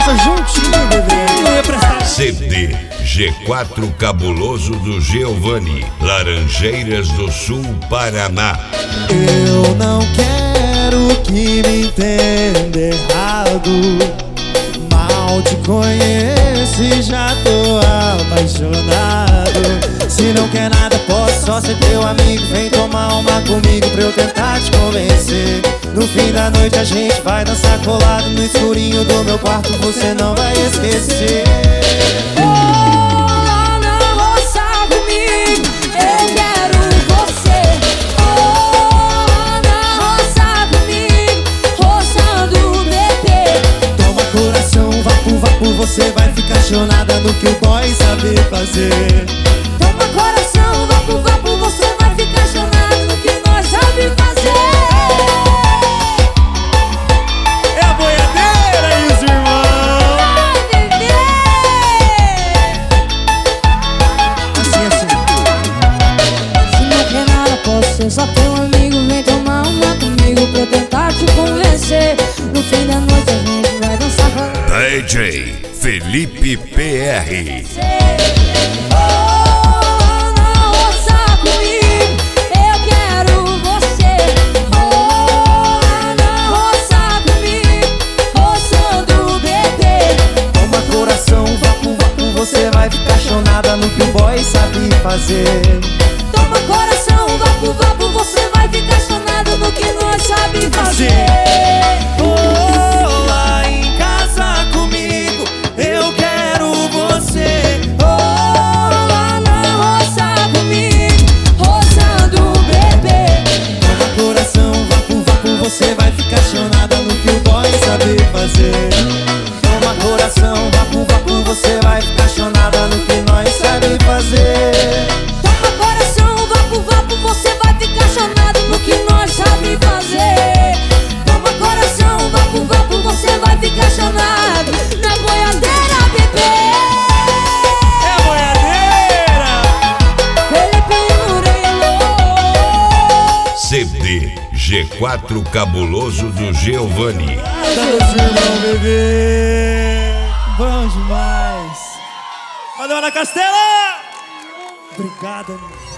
casa juntinho, bebê. Não ia prestar. CD G4 Cabuloso do Giovanni, Laranjeiras do Sul, Paraná. Eu não quero que me entenda errado. Mal te conheço e já tô apaixonado. Se não quer nada, posso só ser teu amigo. Vem tomar uma comigo pra eu tentar te convencer. No fim da noite a gente vai dançar colado no escurinho do meu quarto, você não vai esquecer. Você vai ficar chonada no que o boy sabe fazer. Toma coração, vapo, vapo, você vai ficar chonada no que nós sabe fazer. É a boiadeira e os irmãos. Vai viver. Assim. Se não quer nada, posso ser só teu amigo. Vem tomar uma comigo pra eu tentar te convencer. No fim da noite a gente vai dançar. DJ Felipe PR. Você vai ficar chonada no que o boy sabe fazer. Toma coração, vapo, vapo, você vai ficar chonada no que nós sabe fazer. Oh, lá em casa comigo, eu quero você. Oh, lá na roça comigo, roçando o bebê. Toma coração, vapo, vapo, você vai ficar chonada no que o boy sabe fazer. Toma coração, vapo, vapo, você vai ficar chonada no que nós sabe fazer. Toma coração, vapo, vapo, você vai ficar chonado no que nós sabe fazer. Toma coração, vapo, vapo, você vai ficar chonado na boiadeira, bebê. É a boiadeira. Felipe Murilo. CD G4 Cabuloso do Giovanni. Meus irmãos, bebê. Bom demais. Valeu, Ana Castela. Obrigado, amigo.